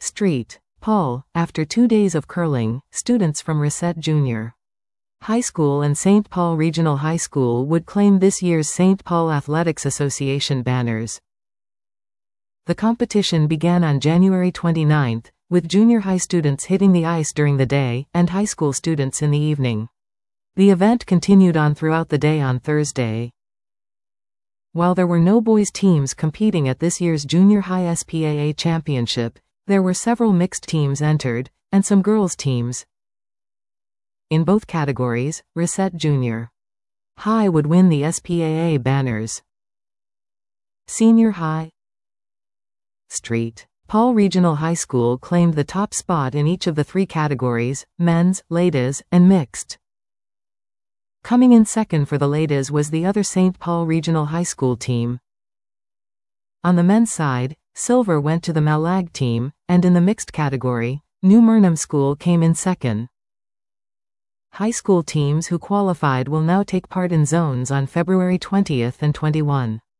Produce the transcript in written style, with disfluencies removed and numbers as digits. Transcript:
Street, Paul. After 2 days of curling, students from Reset Junior High School and St. Paul Regional High School would claim this year's St. Paul Athletics Association banners. The competition began on January 29, with junior high students hitting the ice during the day, and high school students in the evening. The event continued on throughout the day on Thursday. While there were no boys' teams competing at this year's Junior High SPAA Championship, there were several mixed teams entered, and some girls' teams. In both categories, Reset Junior High would win the SPAA banners. Senior High, Street, Paul Regional High School claimed the top spot in each of the 3 categories: men's, ladies, and mixed. Coming in second for the ladies was the other St. Paul Regional High School team. On the men's side, silver went to the Malag team, and in the mixed category, New Murnham School came in second. High school teams who qualified will now take part in zones on February 20 and 21.